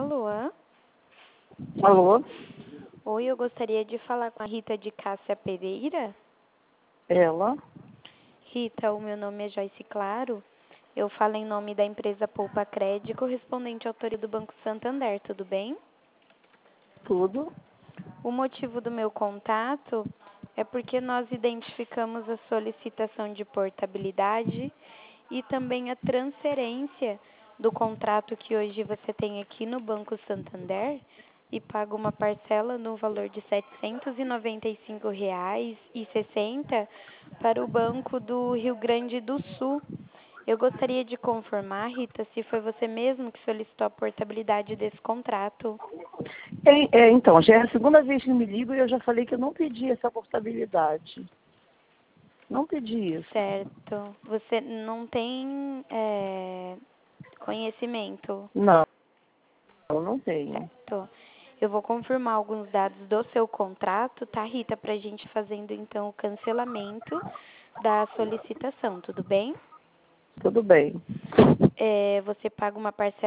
Alô? Alô? Oi, eu gostaria de falar com a Rita de Cássia Pereira. Ela? Rita, o meu nome é Joyce Claro. Eu falo em nome da empresa Poupa Crédito, correspondente à autoria do Banco Santander, tudo bem? Tudo? O motivo do meu contato é porque nós identificamos a solicitação de portabilidade e também a transferência do contrato que hoje você tem aqui no Banco Santander e paga uma parcela no valor de R$ 795,60 para o Banco do Rio Grande do Sul. Eu gostaria de confirmar, Rita, se foi você mesmo que solicitou a portabilidade desse contrato. Então, já é a segunda vez que me ligo e eu já falei que eu não pedi essa portabilidade. Não pedi isso. Certo. Você não tem conhecimento, Não, eu não tenho. certo? Eu vou confirmar alguns dados do seu contrato, tá, Rita, para a gente fazendo então o cancelamento da solicitação, tudo bem? Tudo bem. Você paga uma parcela